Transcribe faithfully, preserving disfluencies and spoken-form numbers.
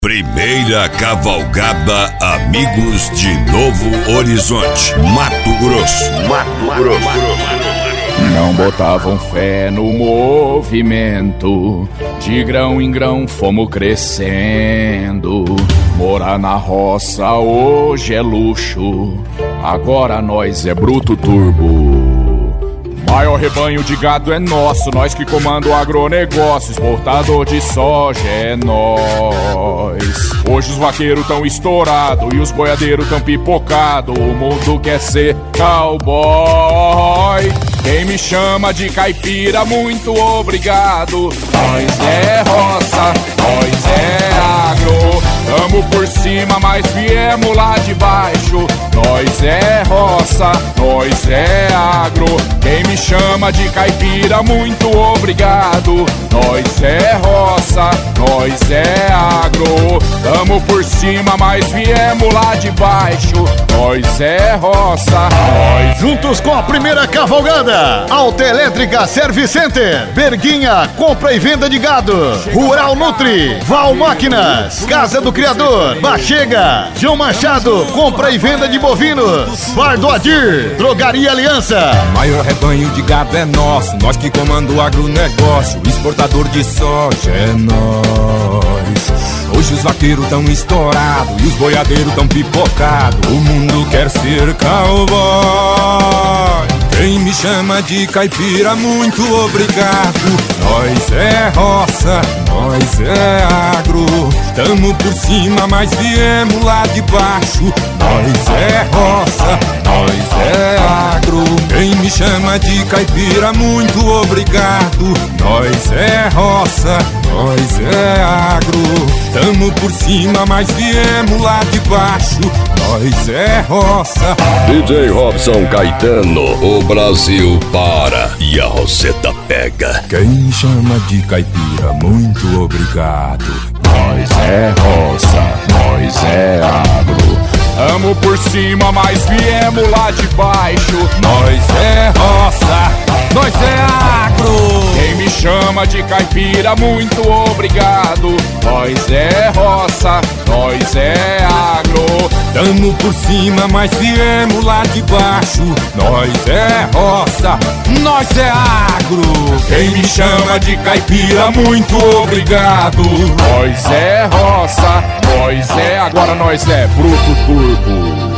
Primeira cavalgada Amigos de Novo Horizonte, Mato Grosso. Mato Grosso. Não botavam fé no movimento, de grão em grão fomos crescendo. Morar na roça hoje é luxo, agora nós é bruto turbo. Maior rebanho de gado é nosso, nós que comanda o agronegócio. Exportador de soja é nós. Hoje os vaqueiros tão estourados e os boiadeiros tão pipocados. O mundo quer ser cowboy. Quem me chama de caipira, muito obrigado. Nós é roça, nós é agro. Tamo por cima, mas viemos lá de baixo. Nós é roça, nós é agro. Quem me chama de caipira, muito obrigado. Nós é roça, nós é agro. Tamo por cima, mas viemos lá de baixo. Nós é roça, nós. Juntos com a primeira cavalgada, Autoelétrica Service Center, Berguinha, compra e venda de gado, Rural Nutri, Val Máquinas, Casa do Criador, Bachega, João Machado, compra e venda de bovinos, Bar do Adir, Drogaria Aliança. Maior rebanho de gado é nosso, nós que comanda o agronegócio. Exportador de soja é nós. Hoje os vaqueiros tão estourados e os boiadeiros tão pipocados. O mundo quer ser cowboy. Quem me chama de caipira, muito obrigado. Nós é roça, nós é agro. Tamo por cima, mas viemos lá de baixo. Nós é roça, nós é agro. Quem me chama de caipira, muito obrigado. Nós é roça, nós é agro. Tamo por cima, mas viemos lá de baixo. Nós é roça. D J Robson Caetano, o Brasil para e a roseta pega. Quem me chama de caipira, muito obrigado. Nós é roça, nós é agro. Tamo por cima, mas viemos lá de baixo. Nós é roça, nós é agro. Quem me chama de caipira, muito obrigado. Nós é roça, nós é agro. Tamo por cima, mas viemos lá de baixo. Nós é roça, nós é agro. Quem me chama de caipira, muito obrigado. Nós é roça, nós é, agora nós é bruto turbo.